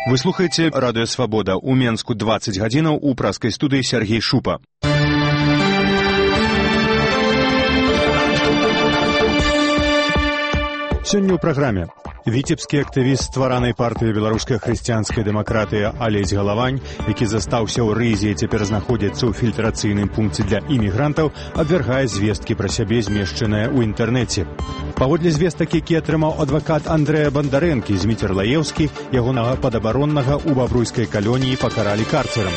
Вы слухаеце радыё Свабода. У Менску 20 гадзінаў, у праскай студыі Сергей Шупа. Сёння ў праграме. Віцебскі актывіст стваранай партыі беларускай хрысціянскай дэмакратыі Алесь Галавань, які застаўся ў Рызе і цяпер знаходзіцца ў фільтрацыйным пункце для імігрантаў, абвяргае звесткі пра сябе, змешчаныя ў інтэрнэце. Паводле звестак, які атрымаў адвакат Андрэя Бандарэнкі, Зміцер Лаеўскі, ягонага падабароннага ў бабруйскай калоніі пакаралі карцерам.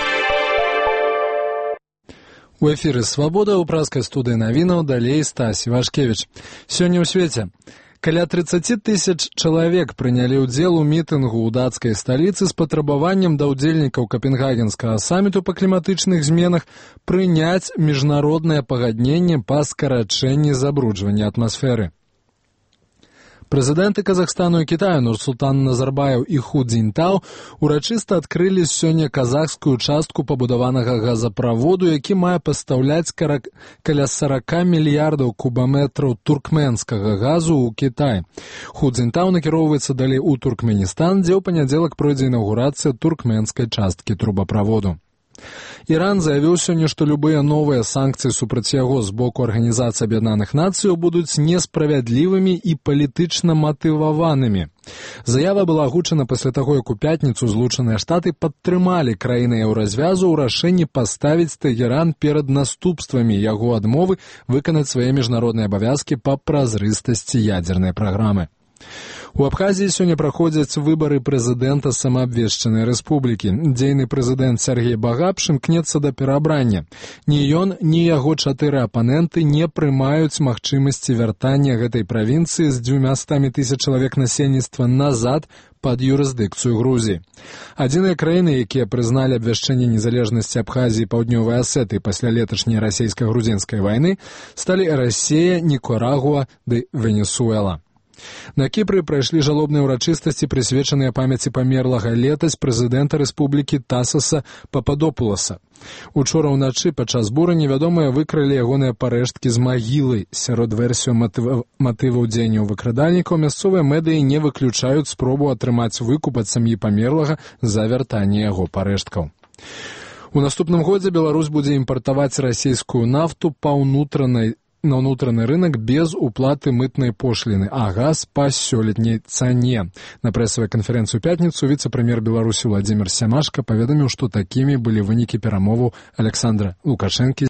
У эфіры «Свабода» ў праскай студыі навінаў далей Стась Івашкевіч. Сёння ў свеце. Каля 30 тысяч чалавек прынялі ўдзел у мітынгу ў дацкай сталіцы з патрабаваннем да ўдзельнікаў капенгагенскага саміту па кліматычных зменах прыняць міжнароднае пагадненне па скарачэнні забруджвання атмасферы. Прэзідэнты Казахстану і Кітаю Нурсултан Назарбаев і Ху Цзіньтао урачыста адкрылі сёння казахскую частку пабудаванага газаправоду, які мае пастаўляць каля 40 мільярдаў кубаметраў туркменскага газу ў Кітай. Ху Цзіньтао накіроўваецца далей у Туркменістан, дзе ў панядзелак пройдзе інаўгурацыя туркменскай часткі трубаправоду. Іран заявіў сёння, што любыя новыя санкцыі супраць яго з боку Арганізацыі Аб'яднаных Нацыяў будуць несправядлівымі і палітычна матываванымі. Заява была агучана пасля таго, як у пятніцу Злучаныя Штаты падтрымалі краіны еўразвязу ў рашэнні паставіць Тэгеран перад наступствамі яго адмовы выканаць свае міжнародныя абавязкі па празрыстасці ядзернай праграмы. У Абхазіі сёння праходзяць выбары прэзідэнта самаабвешчанай рэспублікі. Дзейны прэзідэнт Сергей Багапш імкнецца да пераабрання. Ні ён, ні яго 4 апаненты не прымаюць магчымасці вяртання гэтай правінцыі з 200 тысяч чалавек насельніцтва назад пад юрысдыкцыю Грузіі. Адзіныя краіны, якія прызналі абвяшчэнне незалежнасці Абхазіі і Паўднёвай Асетыі пасля леташняй расійска-грузінскай вайны, сталі Расія, Нікарагуа ды Венесуэла. На Кіпры прайшлі жалобныя ўрачыстасці, прысвечаныя памяці памерлага летась прэзідэнта рэспублікі Тасаса Пападопуласа. Учора ўначы падчас буры невядомыя выкралі ягоныя парэшткі з магілы. Сярод версію матываў дзеянняў выкрадальнікаў мясцовыя медыі не выключаюць спробу атрымаць выкуп ад сям'і памерлага за вяртанне яго парэшткаў. У наступным годзе Беларусь будзе імпартаваць расійскую нафту на ўнутраны рынок без уплаты мытнай пошліны, а газ па сёлетняй цане. На прэсавай канферэнцыі ў пятніцу віцэ-прэм'ер Беларусі Владзімір Сямашка паведаміў, што такімі былі вынікі перамоваў Александра Лукашэнкі